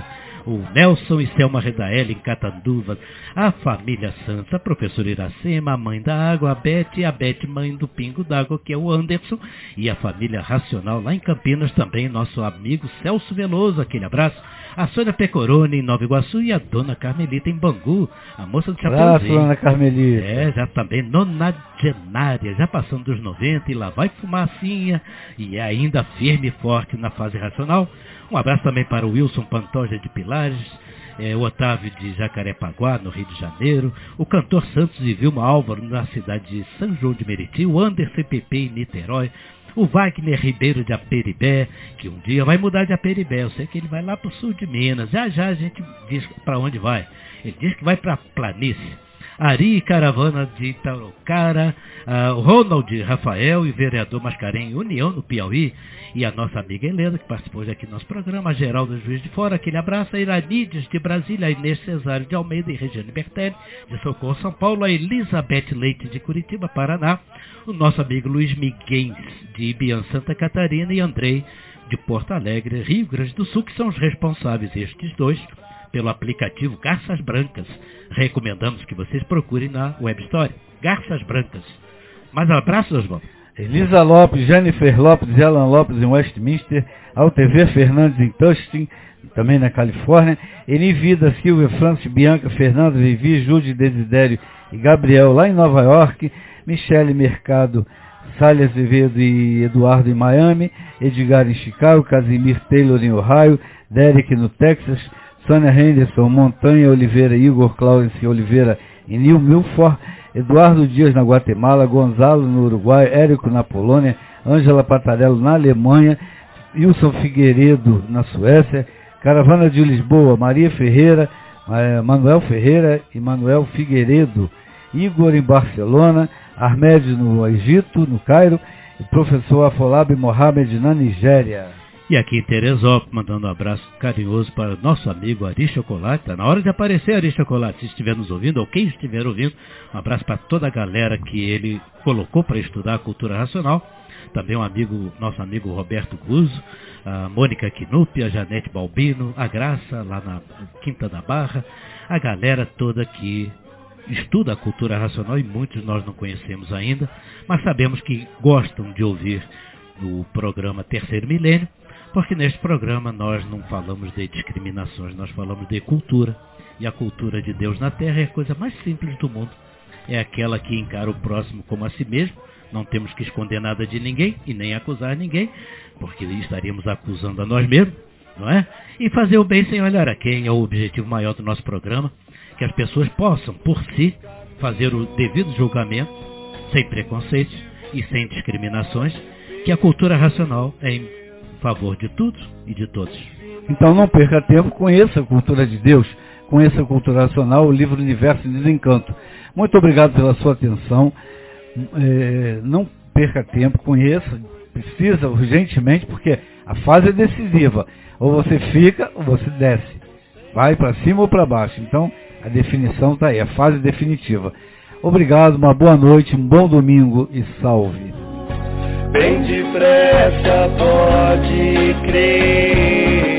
o Nelson e Selma Redaeli em Catanduva, a família Santos, a professora Iracema, a mãe da água, a Beth, mãe do pingo d'água, que é o Anderson, e a família Racional lá em Campinas também, nosso amigo Celso Veloso, aquele abraço, a Sônia Pecoroni em Nova Iguaçu e a Dona Carmelita em Bangu, a moça do Chapeuzinho. Dona Carmelita. Já também nonagenária, já passando dos 90 e lá vai fumacinha e é ainda firme e forte na fase racional. Um abraço também para o Wilson Pantoja de Pilares, o Otávio de Jacarepaguá, no Rio de Janeiro, o cantor Santos e Vilma Álvaro na cidade de São João de Meriti, o Anderson PP em Niterói, o Wagner Ribeiro de Aperibé, que um dia vai mudar de Aperibé, eu sei que ele vai lá para o sul de Minas, já a gente diz para onde vai, ele diz que vai para a planície. Ari Caravana de Itarocara, o Ronald Rafael e vereador Mascarenhas, União no Piauí, e a nossa amiga Helena, que participou aqui do nosso programa, a Geralda Juiz de Fora, aquele abraço, a Iranides de Brasília, a Inês Cesário de Almeida e Regiane Bertelli, de Socorro, São Paulo, a Elizabeth Leite de Curitiba, Paraná, o nosso amigo Luiz Miguel de Ibiã, Santa Catarina, e Andrei de Porto Alegre, Rio Grande do Sul, que são os responsáveis, estes dois, pelo aplicativo Garças Brancas. Recomendamos que vocês procurem na Web Store. Garças Brancas. Mais abraços, Oswaldo. Elisa Lopes, Jennifer Lopes e Alan Lopes em Westminster, Altv Fernandes em Tustin, também na Califórnia, Eni Vida, Silvia, Francis, Bianca, Fernando, Vivi, Júlio, Desidério e Gabriel lá em Nova York, Michele Mercado, Salles Azevedo e Eduardo em Miami, Edgar em Chicago, Casimir Taylor em Ohio, Derek no Texas, Sônia Henderson, Montanha Oliveira, Igor Claudio Oliveira em New Milford, Eduardo Dias na Guatemala, Gonzalo no Uruguai, Érico na Polônia, Ângela Patarello na Alemanha, Wilson Figueiredo na Suécia, Caravana de Lisboa, Maria Ferreira, Manuel Ferreira e Manuel Figueiredo, Igor em Barcelona, Ahmed no Egito, no Cairo, e professor Afolabi Mohamed na Nigéria. E aqui em Teresópolis, mandando um abraço carinhoso para o nosso amigo Ari Chocolate. Está na hora de aparecer, Ari Chocolate, se estiver nos ouvindo, ou quem estiver ouvindo. Um abraço para toda a galera que ele colocou para estudar a cultura racional. Também nosso amigo Roberto Guzzo, a Mônica Quinupi, a Janete Balbino, a Graça, lá na Quinta da Barra. A galera toda que estuda a cultura racional e muitos nós não conhecemos ainda, mas sabemos que gostam de ouvir o programa Terceiro Milênio. Porque neste programa nós não falamos de discriminações, nós falamos de cultura. E a cultura de Deus na Terra é a coisa mais simples do mundo. É aquela que encara o próximo como a si mesmo. Não temos que esconder nada de ninguém e nem acusar ninguém, porque estaríamos acusando a nós mesmos, não é? E fazer o bem sem olhar a quem é o objetivo maior do nosso programa. Que as pessoas possam, por si, fazer o devido julgamento, sem preconceitos e sem discriminações, que a cultura racional é em favor de tudo e de todos. Então não perca tempo, conheça a cultura de Deus, conheça a cultura racional, o livro Universo em Desencanto. Muito obrigado pela sua atenção. Não perca tempo, conheça, precisa urgentemente, porque a fase é decisiva. Ou você fica ou você desce. Vai para cima ou para baixo. Então a definição está aí, a fase definitiva. Obrigado, uma boa noite, um bom domingo e salve. Bem depressa pode crer.